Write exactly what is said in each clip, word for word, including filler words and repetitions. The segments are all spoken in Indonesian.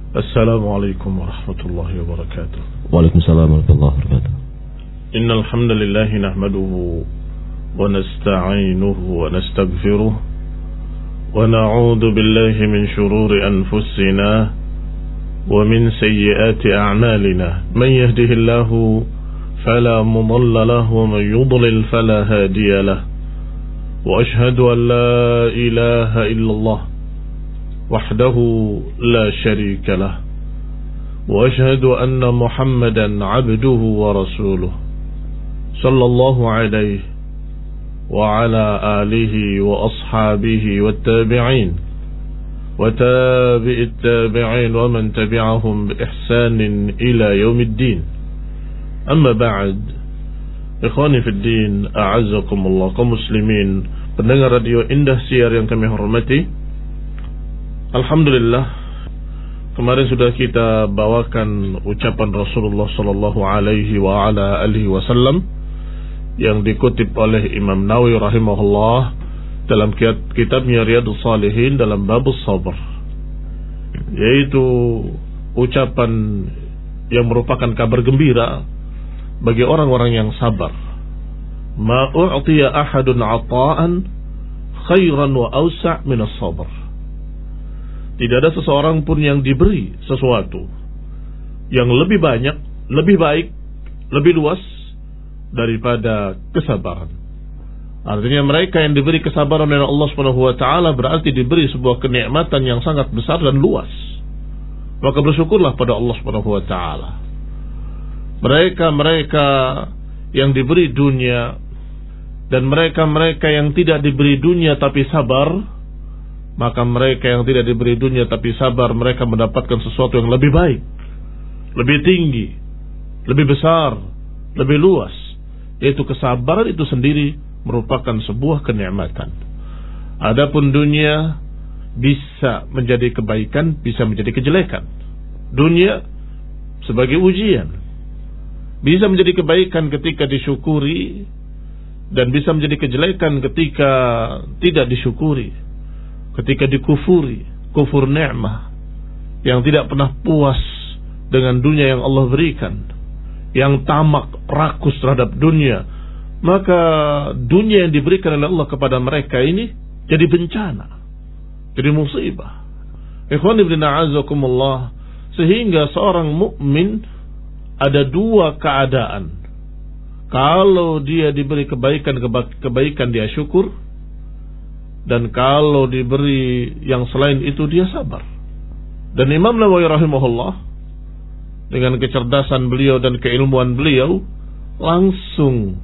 Assalamualaikum warahmatullahi wabarakatuh. Waalaikumsalam warahmatullahi wabarakatuh. Innal hamdalillah nahmaduhu wa nasta'inuhu wa nastaghfiruh wa na'udzu billahi min shururi anfusina wa min sayyiati a'malina. Man yahdihillahu fala mudilla lahu wa man yudlil fala hadiya lahu. Wa ashhadu an la ilaha illallah وحده لا شريك له وأشهد أن محمدا عبده ورسوله صلى الله عليه وعلى آله وأصحابه والتابعين وتابع التابعين ومن تبعهم بإحسان إلى يوم الدين. أما بعد, ikhwani fi din, a'azzakumullah, kaum muslimin pendengar radio Indah Siar yang kami hormati, alhamdulillah, kemarin sudah kita bawakan ucapan Rasulullah sallallahu alaihi wa ala alihi wasallam yang dikutip oleh Imam Nawawi rahimahullah dalam kitabnya Riyadhus Shalihin dalam bab sabar, yaitu ucapan yang merupakan kabar gembira bagi orang-orang yang sabar. Ma u'tiya ahadun 'ata'an khairan wa awsa' min as-sabr. Tidak ada seseorang pun yang diberi sesuatu yang lebih banyak, lebih baik, lebih luas daripada kesabaran. Artinya mereka yang diberi kesabaran oleh Allah Subhanahu wa taala berarti diberi sebuah kenikmatan yang sangat besar dan luas. Maka bersyukurlah pada Allah Subhanahu wa taala. Mereka-mereka yang diberi dunia dan mereka-mereka yang tidak diberi dunia tapi sabar, maka mereka yang tidak diberi dunia tapi sabar, mereka mendapatkan sesuatu yang lebih baik, lebih tinggi, lebih besar, lebih luas, yaitu kesabaran itu sendiri merupakan sebuah kenikmatan. Adapun dunia bisa menjadi kebaikan, bisa menjadi kejelekan. Dunia sebagai ujian bisa menjadi kebaikan ketika disyukuri dan bisa menjadi kejelekan ketika tidak disyukuri. Ketika dikufuri, kufur ni'mah, yang tidak pernah puas dengan dunia yang Allah berikan, yang tamak, rakus terhadap dunia, maka dunia yang diberikan oleh Allah kepada mereka ini jadi bencana, jadi musibah. Ikhwan ibn a'azakumullah, sehingga seorang mukmin ada dua keadaan. Kalau dia diberi kebaikan-kebaikan dia syukur, dan kalau diberi yang selain itu dia sabar. Dan Imam Nawawi rahimahullah dengan kecerdasan beliau dan keilmuan beliau langsung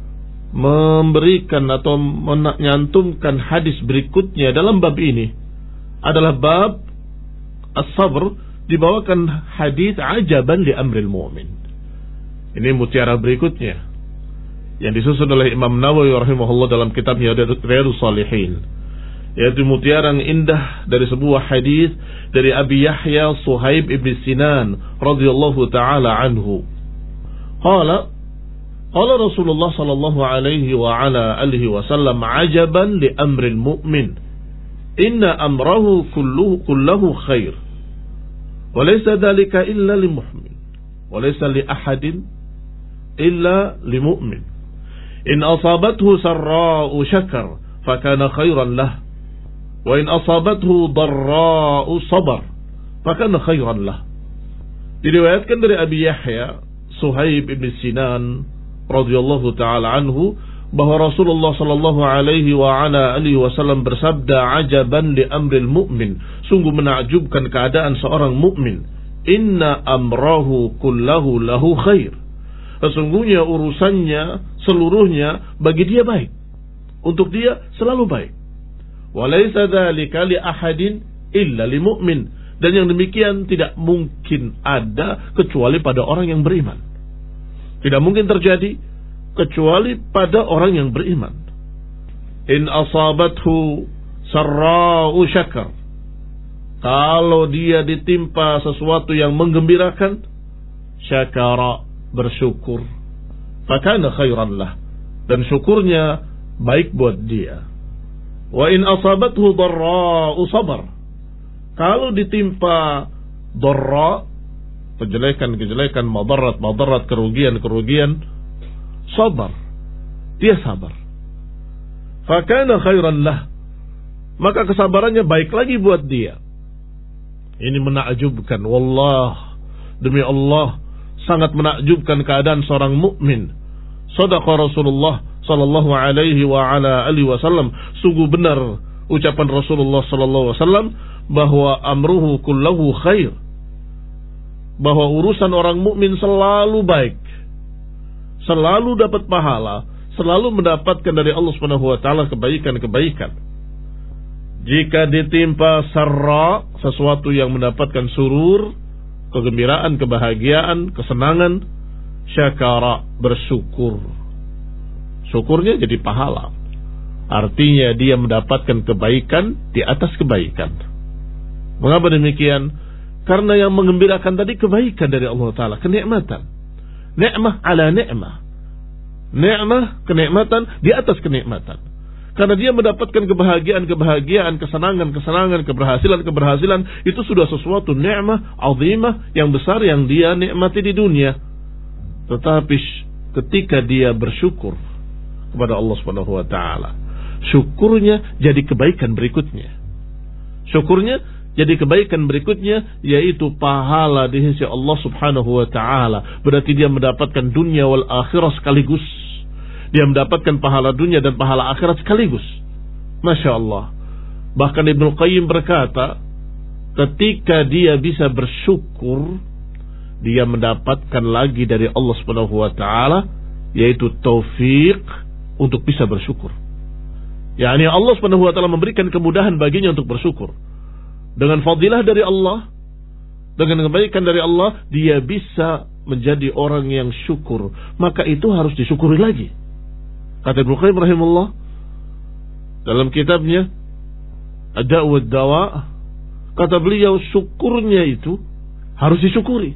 memberikan atau menyantumkan hadis berikutnya dalam bab ini. Adalah bab as-sabr, dibawakan hadis ajaban li amril mu'min. Ini mutiara berikutnya yang disusun oleh Imam Nawawi rahimahullah dalam kitabnya Riyadhus Shalihin, yaitu mutiara yang indah dari sebuah hadis dari Abi Yahya Suhaib ibn Sinan radhiyallahu taala anhu. Qala qala Rasulullah sallallahu alaihi wa ala alihi wasallam ajaban li amril mu'min inna amrahu kulluhu kulluhu khair wa laysa dhalika illa lil mu'min wa laysa li ahadin illa lil mu'min. In asabathu sarra'u syakar fakana khairan lah, wa in asabathu darra'u sabar fakana khairan lah. Diriwayatkan dari Abi Yahya Suhaib ibn Sinan radhiyallahu taala anhu bahwa Rasulullah sallallahu alaihi wa ala alihi wasallam bersabda, ajaban li amril mu'min, sungguh menakjubkan keadaan seorang mukmin, inna amrahu kullahu lahu khair, sesungguhnya urusannya seluruhnya bagi dia baik, untuk dia selalu baik. Walaysa dzalika li ahadin illa li mu'min, dan yang demikian tidak mungkin ada kecuali pada orang yang beriman. Tidak mungkin terjadi kecuali pada orang yang beriman. In asabathu sarra'u syakar, kalau dia ditimpa sesuatu yang menggembirakan, syakara, bersyukur, fakana khairan lah, dan syukurnya baik buat dia. Wa in asabathu darra'u sabar, kalau ditimpa dharra, kejelekan-kejelekan, madarat-madarat, kerugian-kerugian, sabar. Dia sabar. Fakana khairan lah, maka kesabarannya baik lagi buat dia. Ini menakjubkan, wallah, demi Allah, sangat menakjubkan keadaan seorang mukmin. Shadaqa Rasulullah sallallahu alaihi wa ala alihi wasallam. Sungguh benar ucapan Rasulullah sallallahu alaihi wasallam bahwa amruhu kullahu khair. Bahwa urusan orang mukmin selalu baik. Selalu dapat pahala, selalu mendapatkan dari Allah Subhanahu wa taala kebaikan-kebaikan. Jika ditimpa sarra, sesuatu yang mendapatkan surur, kegembiraan, kebahagiaan, kesenangan, syakara, bersyukur. Syukurnya jadi pahala. Artinya dia mendapatkan kebaikan di atas kebaikan. Mengapa demikian? Karena yang mengembirakan tadi kebaikan dari Allah Ta'ala, kenikmatan. Ni'mah ala ni'mah. Ni'mah, kenikmatan di atas kenikmatan. Karena dia mendapatkan kebahagiaan-kebahagiaan, kesenangan-kesenangan, keberhasilan-keberhasilan, itu sudah sesuatu ni'mah azimah yang besar yang dia nikmati di dunia. Tetapi ketika dia bersyukur kepada Allah Subhanahu wa taala, syukurnya jadi kebaikan berikutnya. Syukurnya jadi kebaikan berikutnya, yaitu pahala di sisi Allah Subhanahu wa taala. Berarti dia mendapatkan dunia wal akhirah sekaligus. Dia mendapatkan pahala dunia dan pahala akhirat sekaligus. Masya Allah. Bahkan Ibnu Qayyim berkata, ketika dia bisa bersyukur, dia mendapatkan lagi dari Allah Subhanahu wa taala, yaitu taufik untuk bisa bersyukur. yakni Allah Subhanahu wa taala memberikan kemudahan baginya untuk bersyukur. Dengan fadilah dari Allah, dengan kebaikan dari Allah, dia bisa menjadi orang yang syukur. Maka itu harus disyukuri lagi. Kata Ibnu Qayyim rahimahullah dalam kitabnya Ad-Da' wa Ad-Dawa, kata beliau, syukurnya itu harus disyukuri.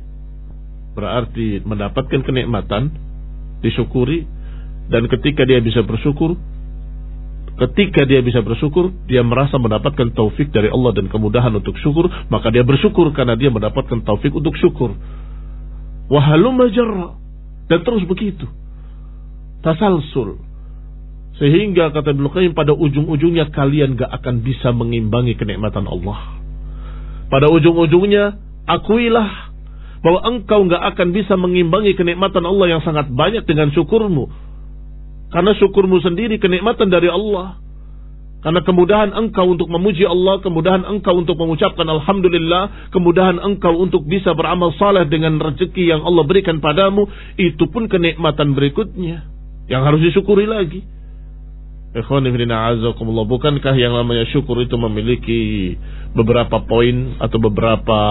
Berarti mendapatkan kenikmatan disyukuri, dan ketika dia bisa bersyukur, ketika dia bisa bersyukur, dia merasa mendapatkan taufik dari Allah dan kemudahan untuk syukur, maka dia bersyukur karena dia mendapatkan taufik untuk syukur. Wa halumma jarra, dan terus begitu, tasalsul, sehingga kata Ibnu Qayyim, pada ujung-ujungnya kalian gak akan bisa mengimbangi kenikmatan Allah. Pada ujung-ujungnya akuilah bahwa engkau gak akan bisa mengimbangi kenikmatan Allah yang sangat banyak dengan syukurmu. Karena syukurmu sendiri kenikmatan dari Allah. Karena kemudahan engkau untuk memuji Allah, kemudahan engkau untuk mengucapkan Alhamdulillah, kemudahan engkau untuk bisa beramal saleh dengan rezeki yang Allah berikan padamu, itu pun kenikmatan berikutnya yang harus disyukuri lagi. Ikhwani fillah azakumullah, bukankah yang namanya syukur itu memiliki beberapa poin atau beberapa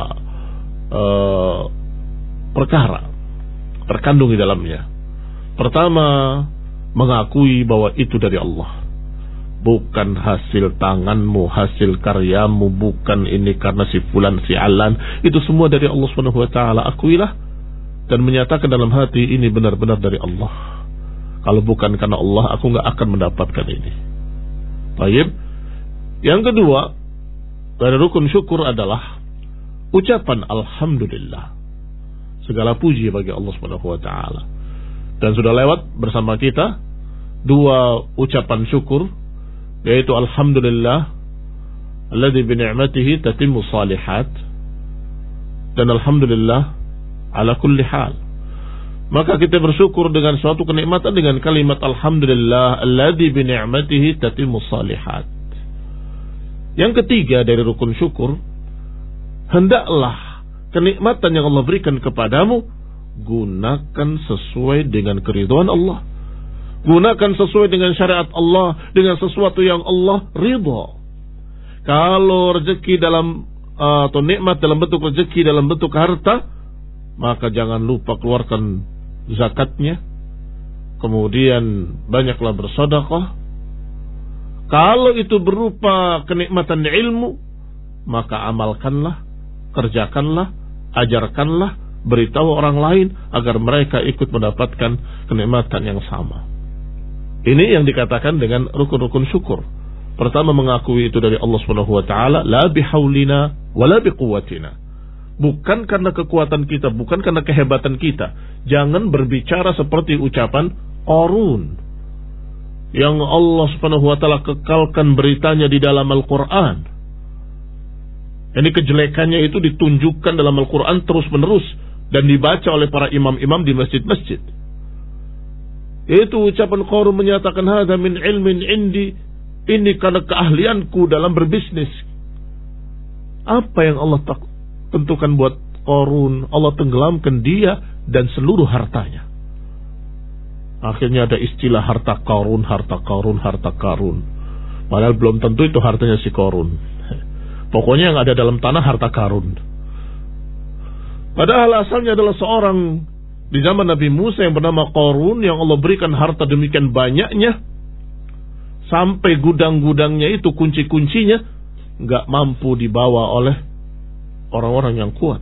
uh, perkara terkandung di dalamnya. Pertama, mengakui bahwa itu dari Allah, bukan hasil tanganmu, hasil karyamu, bukan ini karena si fulan si alan, itu semua dari Allah Subhanahu wa taala. Akuilah dan menyatakan dalam hati, ini benar-benar dari Allah. Kalau bukan karena Allah, aku gak akan mendapatkan ini. Baik. Yang kedua dari rukun syukur adalah ucapan Alhamdulillah. Segala puji bagi Allah Subhanahu wa taala. Dan sudah lewat bersama kita dua ucapan syukur, yaitu Alhamdulillah alladzi bi ni'matihi tatimmu shalihat, dan Alhamdulillah ala kulli hal. Maka kita bersyukur dengan suatu kenikmatan dengan kalimat Alhamdulillah alladzi bi ni'matihi tatimmu shalihat. Yang ketiga dari rukun syukur, hendaklah kenikmatan yang Allah berikan kepadamu gunakan sesuai dengan keridhaan Allah. Gunakan sesuai dengan syariat Allah, dengan sesuatu yang Allah ridha. Kalau rezeki dalam uh, atau nikmat dalam bentuk rezeki dalam bentuk harta, maka jangan lupa keluarkan zakatnya. Kemudian banyaklah bersedekah. Kalau itu berupa kenikmatan ilmu, maka amalkanlah, kerjakanlah, ajarkanlah, beritahu orang lain agar mereka ikut mendapatkan kenikmatan yang sama. Ini yang dikatakan dengan rukun-rukun syukur. Pertama, mengakui itu dari Allah Subhanahu wa taala, la bihaulina wala biquwwatina. bukan karena kekuatan kita, bukan karena kehebatan kita. Jangan berbicara seperti ucapan Qarun yang Allah Subhanahu wa taala kekalkan beritanya di dalam Al-Qur'an. Ini kejelekannya itu ditunjukkan dalam Al-Qur'an terus-menerus dan dibaca oleh para imam-imam di masjid-masjid. Itu ucapan Qarun menyatakan, hadza min ilmin indi, ini karena keahlianku dalam berbisnis. Apa yang Allah tak tentukan buat Qarun? Allah tenggelamkan dia dan seluruh hartanya. Akhirnya ada istilah harta Qarun, harta Qarun, harta Qarun. Padahal belum tentu itu hartanya si Qarun. Pokoknya yang ada dalam tanah harta Qarun. Padahal asalnya adalah seorang di zaman Nabi Musa yang bernama Qarun, yang Allah berikan harta demikian banyaknya sampai gudang-gudangnya itu, kunci-kuncinya nggak mampu dibawa oleh orang-orang yang kuat.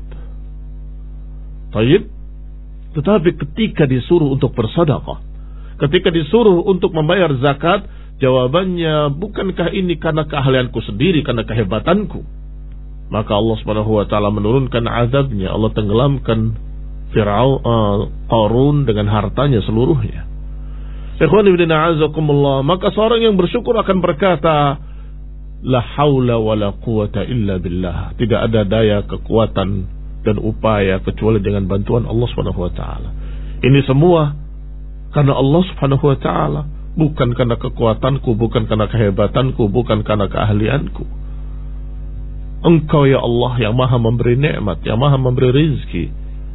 Taib. Tetapi ketika disuruh untuk bersedekah, ketika disuruh untuk membayar zakat, jawabannya, bukankah ini karena keahlianku sendiri, karena kehebatanku? Maka Allah Subhanahu wa taala menurunkan azabnya. Allah tenggelamkan Fir'aun, uh, Qarun dengan hartanya seluruhnya. Ikhwani fillah azakumullah. Maka seorang yang bersyukur akan berkata, la haula wala quwata illa billah. Tidak ada daya, kekuatan dan upaya kecuali dengan bantuan Allah Subhanahu wa taala. Ini semua karena Allah Subhanahu wa taala, bukan karena kekuatanku, bukan karena kehebatanku, bukan karena keahlianku. Engkau ya Allah yang maha memberi nikmat, yang maha memberi rizki.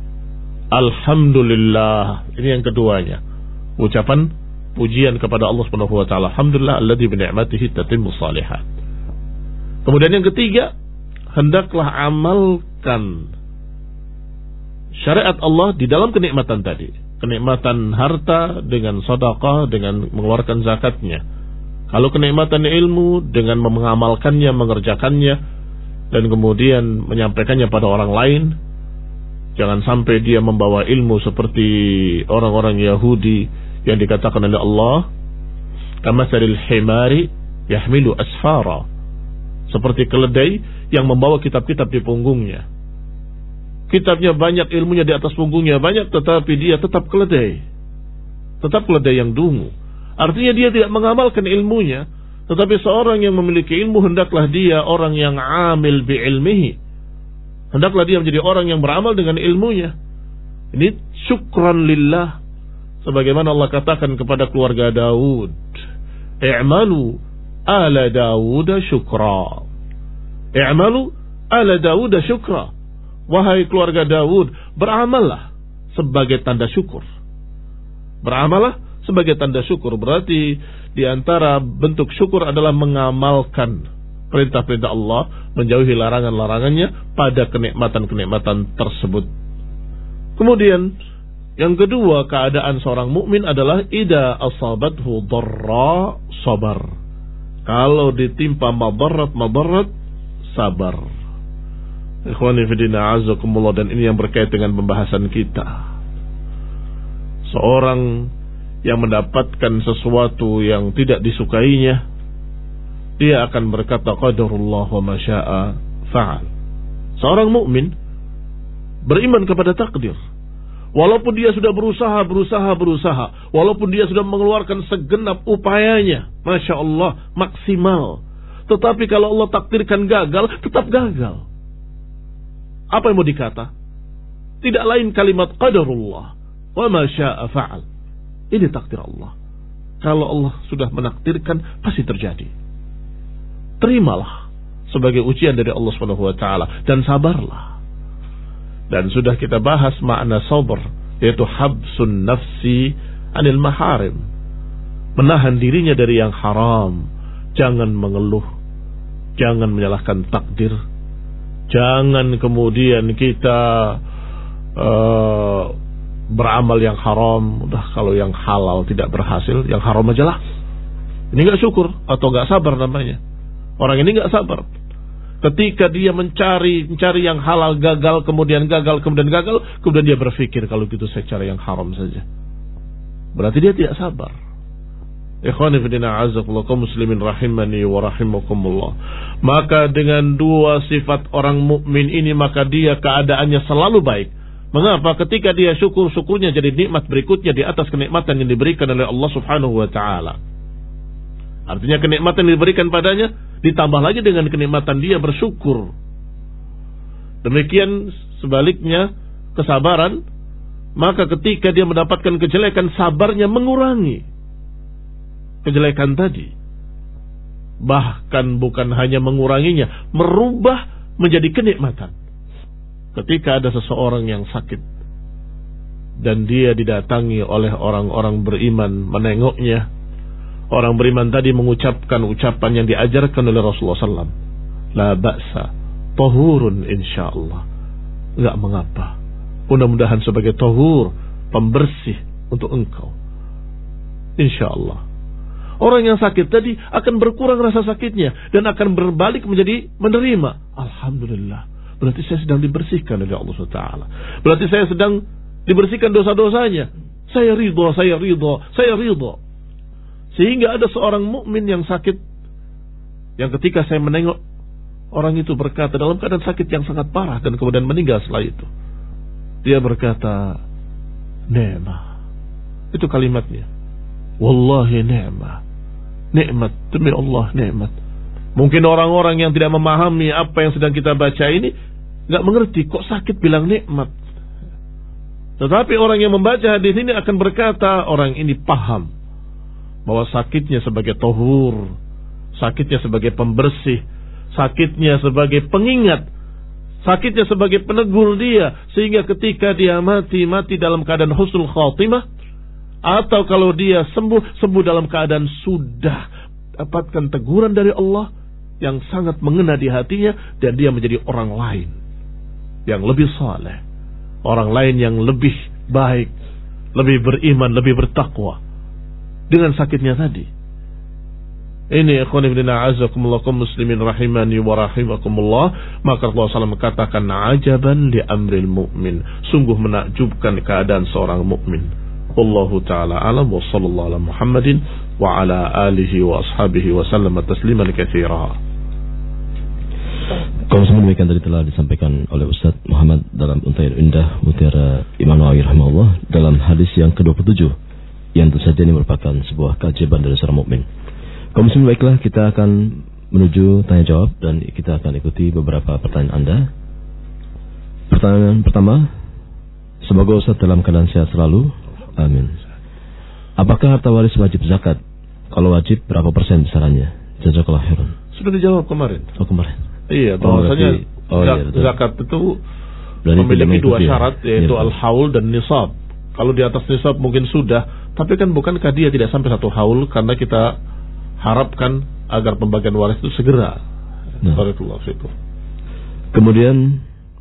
Alhamdulillah. Ini yang keduanya, ucapan pujian kepada Allah Subhanahu wa taala. Alhamdulillah alladzi bi ni'matihi tatimmu shalihat. Kemudian yang ketiga, hendaklah amalkan syariat Allah di dalam kenikmatan tadi. Kenikmatan harta dengan sedekah, dengan mengeluarkan zakatnya. Kalau kenikmatan ilmu dengan mengamalkannya, mengerjakannya, dan kemudian menyampaikannya pada orang lain. Jangan sampai dia membawa ilmu seperti orang-orang Yahudi yang dikatakan oleh Allah, kamatsalil himari yahmilu asfara, seperti keledai yang membawa kitab-kitab di punggungnya. Kitabnya banyak, ilmunya di atas punggungnya banyak, tetapi dia tetap keledai, tetap keledai yang dungu. Artinya dia tidak mengamalkan ilmunya. Tetapi seorang yang memiliki ilmu, hendaklah dia orang yang amil bi ilmihi. Hendaklah dia menjadi orang yang beramal dengan ilmunya. Ini syukran lillah. Sebagaimana Allah katakan kepada keluarga Daud, i'malu ala Daud syukra. I'malu ala Daud syukra. Wahai keluarga Daud, beramallah sebagai tanda syukur. Beramallah sebagai tanda syukur. Berarti di antara bentuk syukur adalah mengamalkan perintah-perintah Allah, menjauhi larangan-larangannya pada kenikmatan-kenikmatan tersebut. Kemudian yang kedua, keadaan seorang mukmin adalah idza asabathu dharra sabar. Kalau ditimpa madarat-madarat, sabar. Ikhwani fillah azakumullah, dan ini yang berkait dengan pembahasan kita. Seorang yang mendapatkan sesuatu yang tidak disukainya, dia akan berkata qadarullah wa ma syaa fa'al. Seorang mukmin beriman kepada takdir. Walaupun dia sudah berusaha, berusaha, berusaha, walaupun dia sudah mengeluarkan segenap upayanya, Masya Allah, maksimal, tetapi kalau Allah takdirkan gagal, tetap gagal. Apa yang mau dikata? Tidak lain kalimat qadarullah wa ma syaa fa'al. Ini takdir Allah. Kalau Allah sudah menakdirkan, pasti terjadi. Terimalah sebagai ujian dari Allah Subhanahu wa taala dan sabarlah. Dan sudah kita bahas makna sabar, yaitu habsun nafsi anil maharim. Menahan dirinya dari yang haram. Jangan mengeluh, jangan menyalahkan takdir. Jangan kemudian kita uh, beramal yang haram. Udah, kalau yang halal tidak berhasil, yang haram aja lah. Ini gak syukur atau gak sabar namanya. Orang ini gak sabar. Ketika dia mencari mencari yang halal, gagal, kemudian gagal, kemudian gagal, kemudian dia berpikir, kalau gitu saya cari yang haram saja. Berarti dia tidak sabar. Ikhwani fillah a'azzakumullah kaum muslimin rahimani wa rahimakumullah. Maka dengan dua sifat orang mukmin ini maka dia keadaannya selalu baik. Mengapa? Ketika dia syukur, syukurnya jadi nikmat berikutnya di atas kenikmatan yang diberikan oleh Allah Subhanahu wa taala. Artinya kenikmatan yang diberikan padanya ditambah lagi dengan kenikmatan dia bersyukur. Demikian sebaliknya kesabaran, maka ketika dia mendapatkan kejelekan sabarnya mengurangi kejelekan tadi. Bahkan bukan hanya menguranginya, merubah menjadi kenikmatan. Ketika ada seseorang yang sakit dan dia didatangi oleh orang-orang beriman menengoknya, orang beriman tadi mengucapkan ucapan yang diajarkan oleh Rasulullah sallallahu alaihi wasallam, la ba'sa tahurun insyaallah, enggak mengapa, mudah-mudahan sebagai tahur, pembersih untuk engkau, insyaallah. Orang yang sakit tadi akan berkurang rasa sakitnya dan akan berbalik menjadi menerima. Alhamdulillah, berarti saya sedang dibersihkan oleh Allah subhanahu wa taala. Berarti saya sedang dibersihkan dosa-dosanya. Saya ridha, saya ridha, saya ridha. Sehingga ada seorang mukmin yang sakit, yang ketika saya menengok orang itu berkata dalam keadaan sakit yang sangat parah dan kemudian meninggal setelah itu, dia berkata, "Ni'mah." Itu kalimatnya. Wallahi ni'mah. Nikmat, demi Allah nikmat. Mungkin orang-orang yang tidak memahami apa yang sedang kita baca ini nggak mengerti kok sakit bilang nikmat. Tetapi orang yang membaca hadis ini akan berkata, orang ini paham bahwa sakitnya sebagai tohur, sakitnya sebagai pembersih, sakitnya sebagai pengingat, sakitnya sebagai penegur dia, sehingga ketika dia mati, mati dalam keadaan husnul khatimah. Atau kalau dia sembuh, sembuh dalam keadaan sudah dapatkan teguran dari Allah yang sangat mengena di hatinya, dan dia menjadi orang lain yang lebih saleh, orang lain yang lebih baik, lebih beriman, lebih bertakwa dengan sakitnya tadi. Ini ikhwan ibn a'azakumullah kaum muslimin rahimani wa rahimakumullah. Maka Allah sallallahu alaihi wasallam katakan, ajaban li amril mu'min, sungguh menakjubkan keadaan seorang mukmin. Wallahu ta'ala alam wa sallallahu ala Muhammadin wa ala alihi wa ashabihi wa sallam tasliman katsira. Kalau demikian tadi telah disampaikan oleh Ustaz Muhammad dalam Untayan Indah Mutiara Imam Nawawi rahimahullah dalam hadis yang ke dua puluh tujuh, yang tentu saja ini merupakan sebuah keajaiban dari seorang mukmin. Kaum muslimin, baiklah, kita akan menuju tanya jawab dan kita akan ikuti beberapa pertanyaan Anda. Pertanyaan pertama, semoga Ustaz dalam keadaan sehat selalu. Amin. Apakah harta waris wajib zakat? Kalau wajib, berapa persen besarannya? Jazakallah khairan. Sudah dijawab kemarin. Oh, kemarin. Iya, bahwasanya oh, iya, zakat itu berarti memiliki dua syarat, ya, yaitu ya, al-haul dan nisab. Kalau di atas nisab mungkin sudah, tapi kan bukankah dia tidak sampai satu haul, karena kita harapkan agar pembagian waris itu segera. Nah. Barakallahu fikum. Kemudian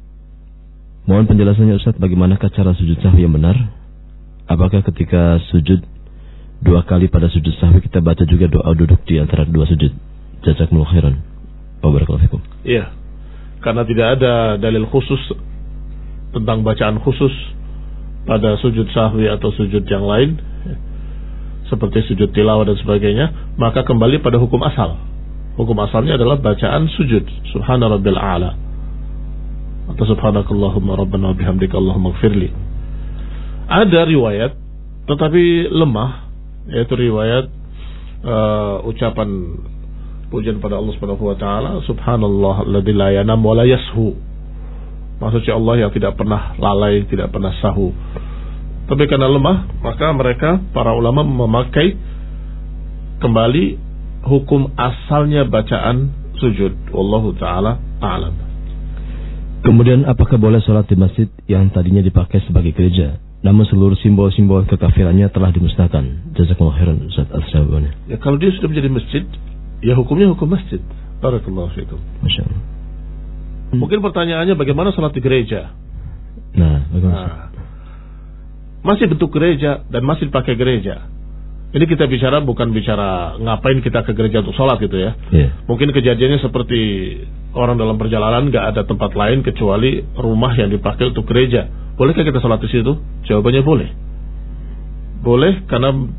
mohon penjelasannya Ustaz, bagaimanakah cara sujud sahwi yang benar? Apakah ketika sujud dua kali pada sujud sahwi kita baca juga doa duduk di antara dua sujud? Jazakumullah khairan. Barakallahu fikum. Iya. Karena tidak ada dalil khusus tentang bacaan khusus pada sujud sahwi atau sujud yang lain, seperti sujud tilawah dan sebagainya, maka kembali pada hukum asal. Hukum asalnya adalah bacaan sujud Subhana rabbil a'la atau Subhanakallahumma rabbana bihamdika Allahumma ighfirli. Ada riwayat tetapi lemah, yaitu riwayat uh, ucapan pujian pada Allah Subhanahu wa taala, subhanallah alladzi la yanam wa la yashu. Maksudnya Allah yang tidak pernah lalai, tidak pernah sahu. Tapi karena lemah, maka mereka para ulama memakai kembali hukum asalnya bacaan sujud. Wallahu taala a'lam. Kemudian apakah boleh sholat di masjid yang tadinya dipakai sebagai gereja, namun seluruh simbol-simbol kekafirannya telah dimusnahkan? Jazakumullah khairan Ustaz al-Syawani. Ya, kalau dia sudah menjadi masjid, ya hukumnya hukum masjid. Barakallahu fikum. Masyaallah. Mungkin pertanyaannya bagaimana sholat di gereja? Nah, bagaimana? Nah, masih bentuk gereja dan masih dipakai gereja. Ini kita bicara bukan bicara ngapain kita ke gereja untuk sholat gitu ya. Yeah. Mungkin kejadiannya seperti orang dalam perjalanan gak ada tempat lain kecuali rumah yang dipakai untuk gereja. Bolehkah kita sholat di situ? Jawabannya boleh. Boleh, karena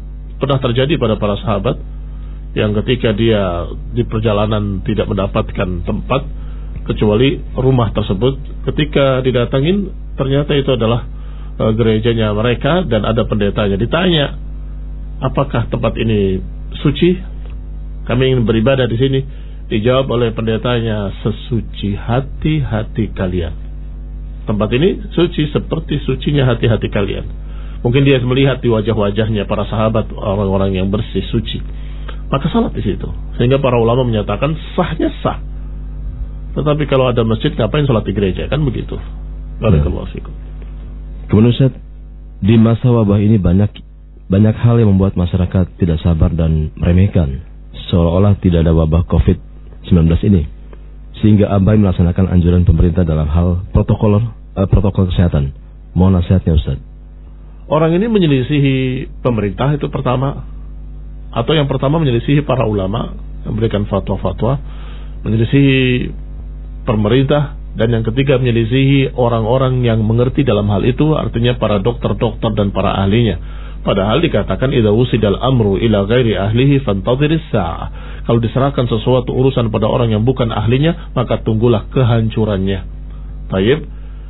pernah terjadi pada para sahabat yang ketika dia di perjalanan tidak mendapatkan tempat kecuali rumah tersebut, ketika didatangin ternyata itu adalah uh, gerejanya mereka dan ada pendetanya. Ditanya, apakah tempat ini suci? Kami ingin beribadah di sini. Dijawab oleh pendetanya, sesuci hati-hati kalian. Tempat ini suci seperti sucinya hati-hati kalian. Mungkin dia melihat di wajah-wajahnya para sahabat orang-orang yang bersih, suci, maka salat di situ. Sehingga para ulama menyatakan sahnya sah. Tetapi kalau ada masjid, ngapain salat di gereja? Kan begitu. Barakallahu fikum. Kemudian Ustaz, di masa wabah ini banyak banyak hal yang membuat masyarakat tidak sabar dan meremehkan, seolah-olah tidak ada wabah covid sembilan belas ini, sehingga abai melaksanakan anjuran pemerintah dalam hal protokol uh, protokol kesehatan. Mohon nasihatnya Ustaz. Orang ini menyelisihi pemerintah itu pertama, atau yang pertama menyelisihi para ulama yang memberikan fatwa-fatwa, menyelisihi pemerintah, dan yang ketiga menyelisihi orang-orang yang mengerti dalam hal itu, artinya para dokter-dokter dan para ahlinya. Padahal dikatakan idza wusidal amru ila ghairi ahlihi fantadhiris sa'ah. Kalau diserahkan sesuatu urusan pada orang yang bukan ahlinya, maka tunggulah kehancurannya. Baik.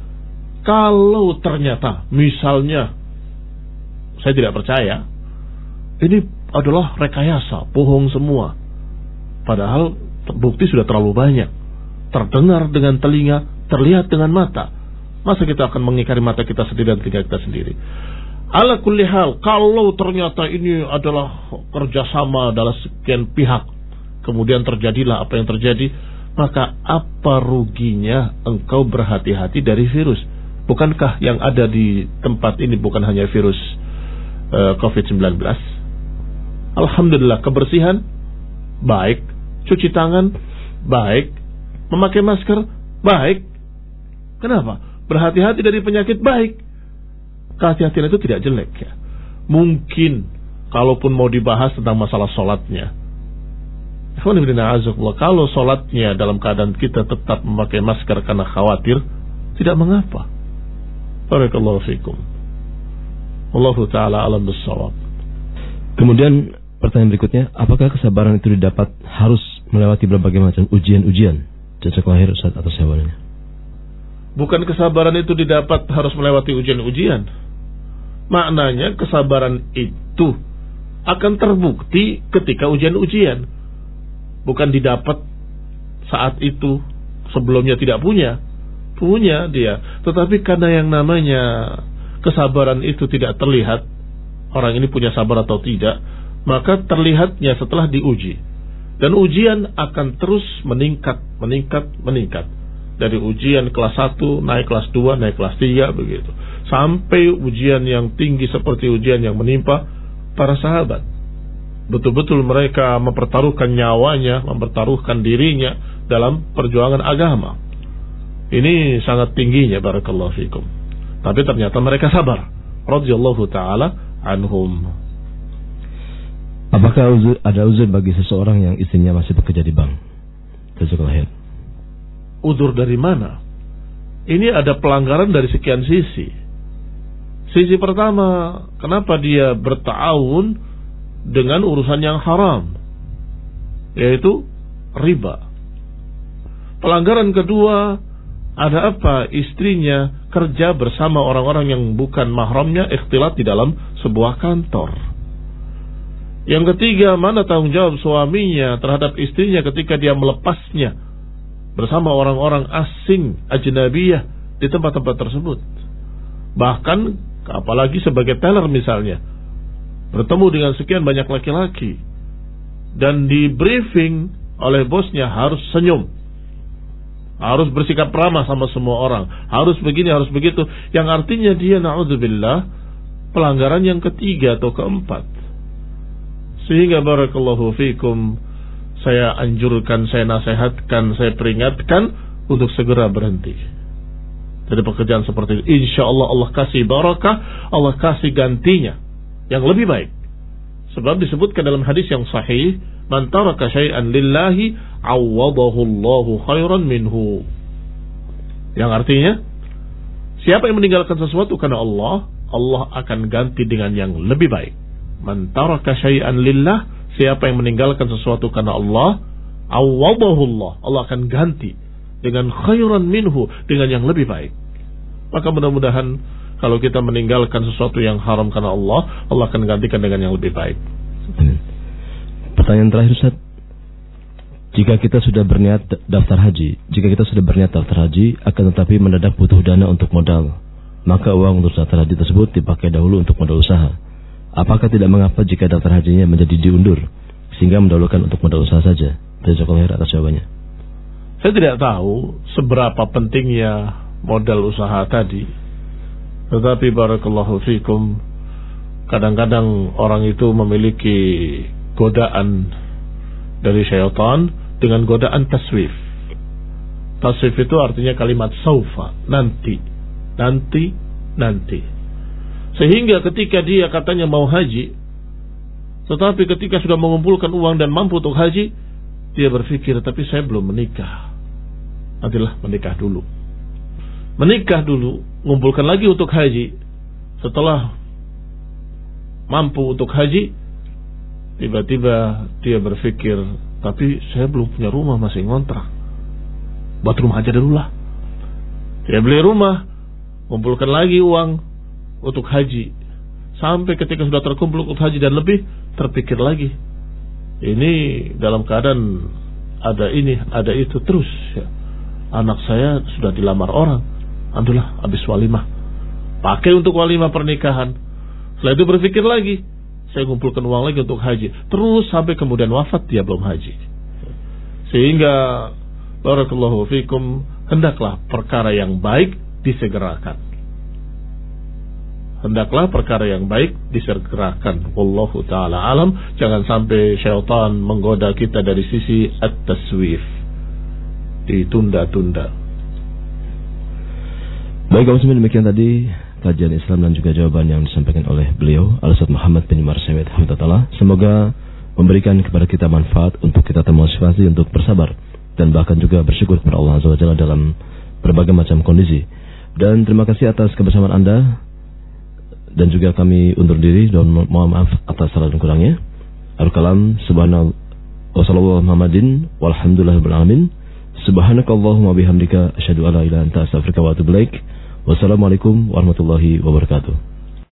Kalau ternyata misalnya saya tidak percaya ini adalah rekayasa, bohong semua, padahal bukti sudah terlalu banyak, terdengar dengan telinga, terlihat dengan mata, masa kita akan mengingkari mata kita sendiri dan telinga kita sendiri? Ala kulli hal, kalau ternyata ini adalah kerjasama dalam sekian pihak, kemudian terjadilah apa yang terjadi, maka apa ruginya engkau berhati-hati dari virus? Bukankah yang ada di tempat ini bukan hanya virus uh, covid sembilan belas? Alhamdulillah, kebersihan baik, cuci tangan baik, memakai masker baik. Kenapa? Berhati-hati dari penyakit baik. Kehati-hatian itu tidak jelek ya. Mungkin kalaupun mau dibahas tentang masalah sholatnya, kalau sholatnya dalam keadaan kita tetap memakai masker karena khawatir, tidak mengapa. Barakallahu fikum. Wallahu ta'ala alam bissawab. Kemudian pertanyaan berikutnya, apakah kesabaran itu didapat harus melewati berbagai macam ujian-ujian? Cocok lahir Ustaz atas jawabannya. Bukan kesabaran itu didapat harus melewati ujian-ujian. Maknanya kesabaran itu akan terbukti ketika ujian-ujian. Bukan didapat saat itu, sebelumnya tidak punya. Punya dia, tetapi karena yang namanya kesabaran itu tidak terlihat, orang ini punya sabar atau tidak, maka terlihatnya setelah diuji. Dan ujian akan terus meningkat, meningkat, meningkat. Dari ujian kelas satu, naik kelas dua, naik kelas tiga, begitu. Sampai ujian yang tinggi seperti ujian yang menimpa para sahabat. Betul-betul mereka mempertaruhkan nyawanya, mempertaruhkan dirinya dalam perjuangan agama. Ini sangat tingginya, barakallahu fikum. Tapi ternyata mereka sabar, radhiyallahu ta'ala anhum. Apakah uzur, ada uzur bagi seseorang yang istrinya masih bekerja di bank? Cocok lahir. Uzur dari mana? Ini ada pelanggaran dari sekian sisi. Sisi pertama, kenapa dia berta'awun dengan urusan yang haram, yaitu riba. Pelanggaran kedua, ada apa? Istrinya kerja bersama orang-orang yang bukan mahramnya, ikhtilat di dalam sebuah kantor. Yang ketiga, mana tanggung jawab suaminya terhadap istrinya ketika dia melepasnya bersama orang-orang asing, ajnabiyah, di tempat-tempat tersebut. Bahkan, apalagi sebagai teller misalnya, bertemu dengan sekian banyak laki-laki, dan di briefing oleh bosnya harus senyum, harus bersikap ramah sama semua orang, harus begini, harus begitu, yang artinya dia na'udzubillah pelanggaran yang ketiga atau keempat. Sehingga barakallahu fikum, saya anjurkan, saya nasihatkan, saya peringatkan untuk segera berhenti dari pekerjaan seperti itu. Insya Allah Allah kasih barakah, Allah kasih gantinya yang lebih baik. Sebab disebutkan dalam hadis yang sahih, man taraka syai'an lillahi awwadahu Allahu khairan minhu. Yang artinya, siapa yang meninggalkan sesuatu karena Allah, Allah akan ganti dengan yang lebih baik. Man taraka syai'an lillah, siapa yang meninggalkan sesuatu karena Allah, awwadahullah, Allah akan ganti dengan khairan minhu, dengan yang lebih baik. Maka mudah-mudahan kalau kita meninggalkan sesuatu yang haram karena Allah, Allah akan gantikan dengan yang lebih baik. Pertanyaan terakhir, Ustaz. Jika kita sudah berniat daftar haji, jika kita sudah berniat daftar haji, akan tetapi mendadak butuh dana untuk modal, maka uang untuk daftar haji tersebut dipakai dahulu untuk modal usaha. Apakah tidak mengapa jika daftar hajinya menjadi diundur, sehingga mendahulukan untuk modal usaha saja? Jazakallahu khair atas jawabannya. Saya tidak tahu seberapa pentingnya modal usaha tadi, tetapi barakallahu fikum, kadang-kadang orang itu memiliki godaan dari syaitan dengan godaan taswif. Taswif itu artinya kalimat saufa, nanti, nanti, nanti. Sehingga ketika dia katanya mau haji, tetapi ketika sudah mengumpulkan uang dan mampu untuk haji, dia berpikir, tapi saya belum menikah. Nantilah menikah dulu. Menikah dulu, mengumpulkan lagi untuk haji. Setelah mampu untuk haji, tiba-tiba dia berpikir, tapi saya belum punya rumah, masih ngontrak. Buat rumah aja dulu lah. Dia beli rumah, kumpulkan lagi uang untuk haji. Sampai ketika sudah terkumpul untuk haji dan lebih, terpikir lagi. Ini dalam keadaan ada ini, ada itu terus. Ya. Anak saya sudah dilamar orang. Alhamdulillah, habis walimah. Pakai untuk walimah pernikahan. Setelah itu berpikir lagi, saya kumpulkan uang lagi untuk haji. Terus sampai kemudian wafat dia belum haji. Sehingga barakallahu fikum, hendaklah perkara yang baik disegerakan. Hendaklah perkara yang baik disegerakan. Wallahu ta'ala alam. Jangan sampai syaitan menggoda kita dari sisi at-taswif, ditunda-tunda. Baik, kaum muslimin, demikian tadi kajian Islam dan juga jawaban yang disampaikan oleh beliau Al-Ustaz Muhammad bin Marsyamid Hamdatullah. Semoga memberikan kepada kita manfaat untuk kita termotivasi untuk bersabar dan bahkan juga bersyukur kepada Allah Azza wa Jalla dalam berbagai macam kondisi. Dan terima kasih atas kebersamaan Anda, dan juga kami undur diri dan mohon maaf atas salah dan kurangnya. Al-Kalam subhanallah wa sallallahu Muhammadin walhamdulillahirabbil alamin. Subhanakallahumma bihamdika asyhadu an la ilaha illa anta astaghfiruka wa atubu ilaik. Wassalamualaikum warahmatullahi wabarakatuh.